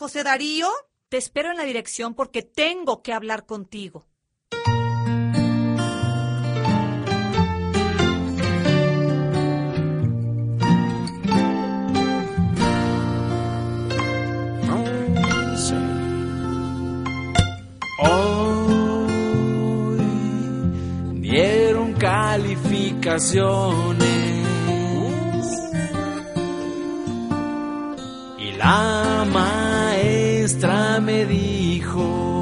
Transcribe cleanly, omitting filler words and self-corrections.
José Darío? Te espero en la dirección porque tengo que hablar contigo. Hoy dieron calificaciones y la maestra me dijo: